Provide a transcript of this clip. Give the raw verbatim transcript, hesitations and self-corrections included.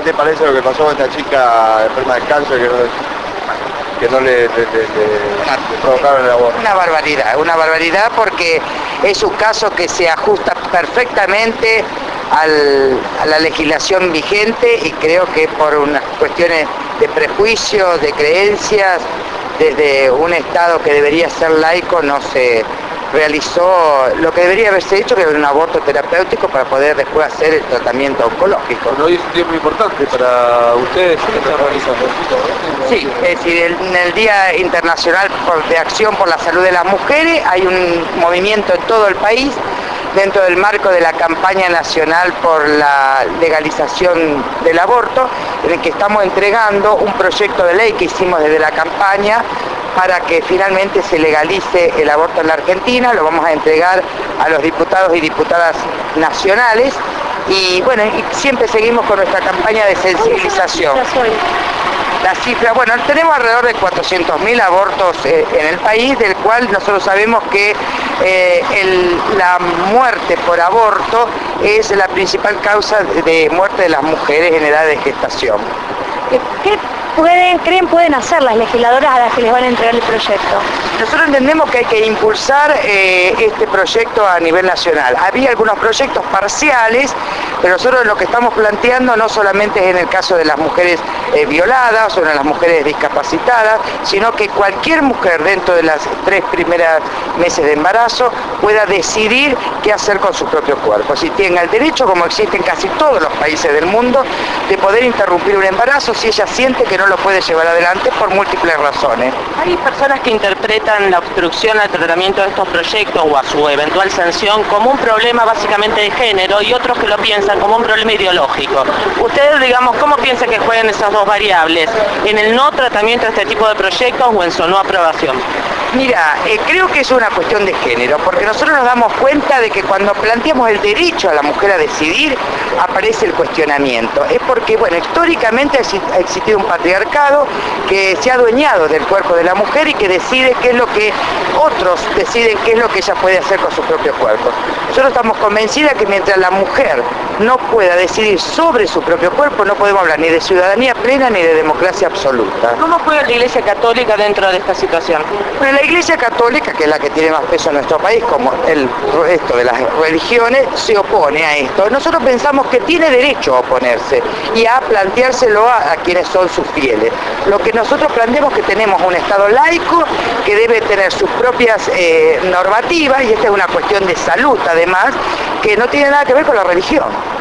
¿Qué te parece lo que pasó con esta chica enferma de cáncer que no, que no le, le, le, le provocaron el aborto? Una barbaridad, una barbaridad porque es un caso que se ajusta perfectamente al, a la legislación vigente y creo que por unas cuestiones de prejuicios, de creencias, desde un Estado que debería ser laico no se realizó lo que debería haberse hecho, que era un aborto terapéutico para poder después hacer el tratamiento oncológico. Bueno, hoy es un día muy importante para ustedes, ¿qué están realizando? Sí, es decir, en el Día Internacional de Acción por la Salud de las Mujeres hay un movimiento en todo el país dentro del marco de la campaña nacional por la legalización del aborto, en el que estamos entregando un proyecto de ley que hicimos desde la campaña para que finalmente se legalice el aborto en la Argentina. Lo vamos a entregar a los diputados y diputadas nacionales y bueno, y siempre seguimos con nuestra campaña de sensibilización. La cifra, bueno, tenemos alrededor de cuatrocientos mil abortos eh, en el país, del cual nosotros sabemos que eh, el, la muerte por aborto es la principal causa de muerte de las mujeres en edad de gestación. ¿Qué pueden, creen pueden hacer las legisladoras a las que les van a entregar el proyecto? Nosotros entendemos que hay que impulsar eh, este proyecto a nivel nacional. Había algunos proyectos parciales, pero nosotros lo que estamos planteando no solamente es en el caso de las mujeres eh, violadas o de las mujeres discapacitadas, sino que cualquier mujer dentro de las tres primeras meses de embarazo pueda decidir qué hacer con su propio cuerpo. Si tenga el derecho, como existe en casi todos los países del mundo, de poder interrumpir un embarazo si ella siente que no lo puede llevar adelante por múltiples razones. Hay personas que interpretan la obstrucción al tratamiento de estos proyectos o a su eventual sanción como un problema básicamente de género y otros que lo piensan como un problema ideológico. Ustedes, digamos, ¿cómo piensan que juegan esas dos variables en el no tratamiento de este tipo de proyectos o en su no aprobación? Mira, eh, creo que es una cuestión de género, porque nosotros nos damos cuenta de que cuando planteamos el derecho a la mujer a decidir, aparece el cuestionamiento. Es porque, bueno, históricamente ha existido un patriarcado que se ha adueñado del cuerpo de la mujer y que decide qué es lo que otros deciden, qué es lo que ella puede hacer con su propio cuerpo. Nosotros estamos convencidas que mientras la mujer no pueda decidir sobre su propio cuerpo, no podemos hablar ni de ciudadanía plena ni de democracia absoluta. ¿Cómo juega la Iglesia Católica dentro de esta situación? Bueno, la Iglesia Católica, que es la que tiene más peso en nuestro país, como el resto de las religiones, se opone a esto. Nosotros pensamos que tiene derecho a oponerse y a planteárselo a, a quienes son sus fieles. Lo que nosotros planteamos es que tenemos un Estado laico que debe tener sus propias eh, normativas, y esta es una cuestión de salud además, que no tiene nada que ver con la religión.